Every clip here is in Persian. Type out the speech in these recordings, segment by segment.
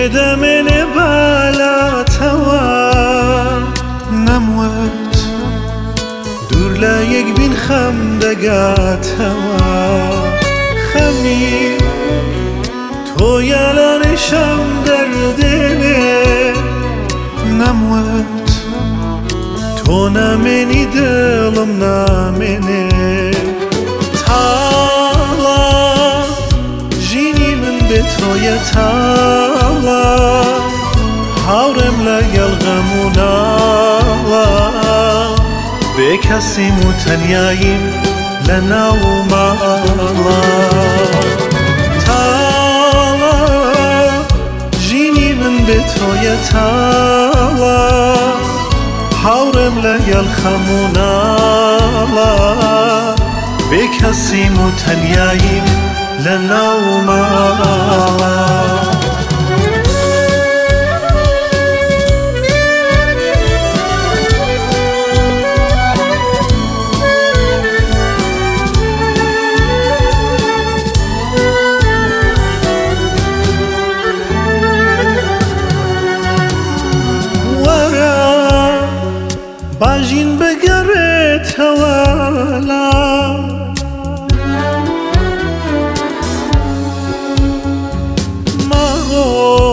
بێدەمێنێ بالاتەوە نەموت دوور لە یەک بین خەم دەگاتەوە خەمی تۆیە لە ڕێشەم دەردێنێ نەموت تۆ نامێنی دڵم نامێنێ تاڵە ژینی من بێ تۆیە تاڵە هاوڕێم لەگەڵ غەم و ناڵە بێ کەسیم و تەنیاییم لە ناو ماڵە تاڵە ژینی من بێ تۆیە تاڵە هاوڕێم لەگەڵ خەم و ناڵە بێ کەسیم و تەنیاییم لە ناو ماڵە باژین بگەڕێتەوە لام ماڕۆ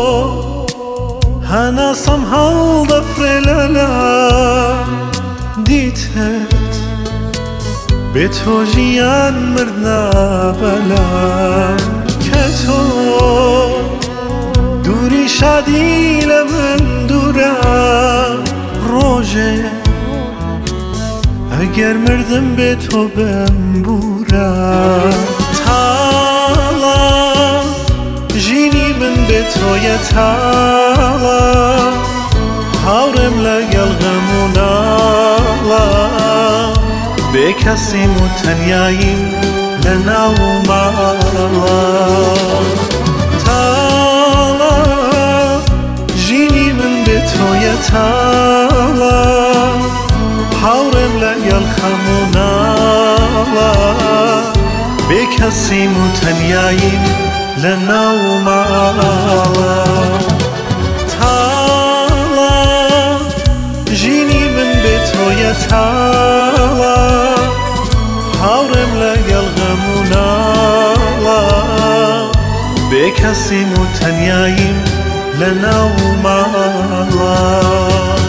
هەناسەم هەڵدەفرێ لەلام دیتت بێ تۆ ژیان مردنا بەلام کە تۆ دووری شادی لە من دوورە ڕۆژێ ئەگەر مردم بێ تۆ بم بورە تاڵە ژینی من بێ تۆیە تاڵە هاوڕێم لەگەڵ غەم و ناڵە بێ کەسیم و تەنیاییم لە ناو ماڵە تاڵە ژینی من بێ تۆیە تاڵە هاوڕێم لەگەڵ خەم و ناڵە بێ کەسیم و تەنیاییم لە ناو ماڵە تاڵە ژینی من بێ تۆیە تاڵە هاوڕێم لەگەڵ غەم و ناڵە بێ کەسیم و تەنیاییم لە ناو ماڵە